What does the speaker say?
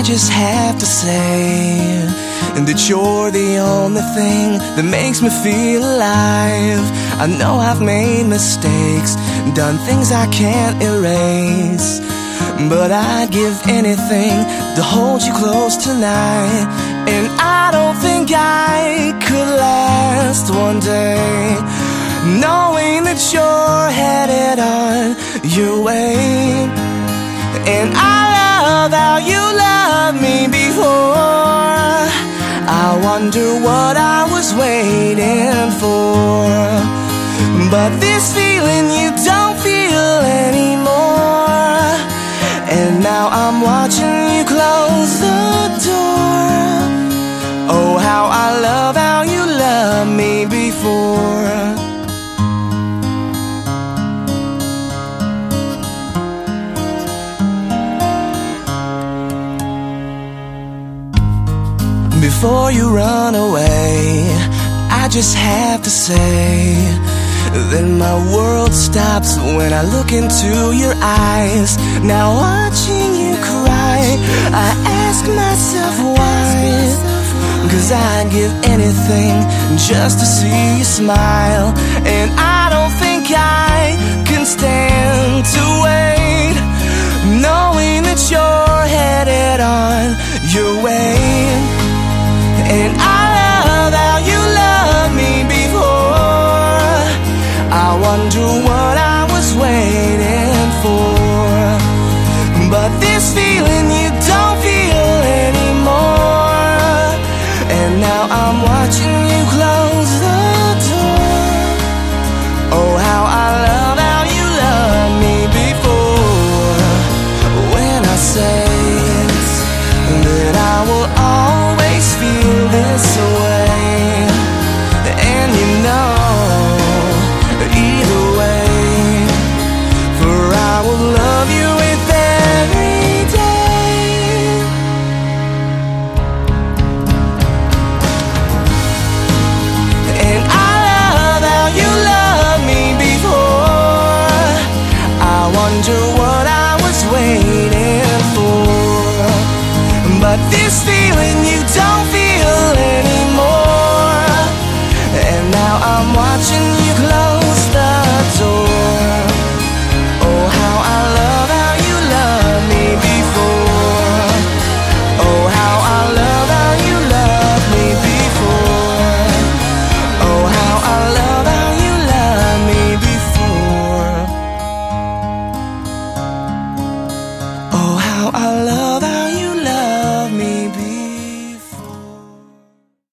just have to say that you're the only thing that makes me feel alive. I know I've made mistakes, done things I can't erase, but I'd give anything to hold you close tonight. And I don't think I could last one day knowing that you're headed on your way. And I love how you loved me before. I wonder what I was waiting for. But this feeling you don't feel anymore. And now I'm watching you close the door. Oh, how I love how you loved me before. Before you run away, I just have to say that my world stops when I look into your eyes. Now watching you cry, I ask myself why, 'cause I'd give anything just to see you smile. And I don't think I can stand to wait, knowing that you're headed on your way. And I love how you loved me before. I wonder what I was waiting for. But this feeling you don't feel anymore. And now I'm watching you close the door. Oh, how I love how you loved me before. When I say that I will always feel this way, and you know, either way, for I will love you with every day. And I love how you loved me before. I wonder what I was waiting for. But this feeling you don't feel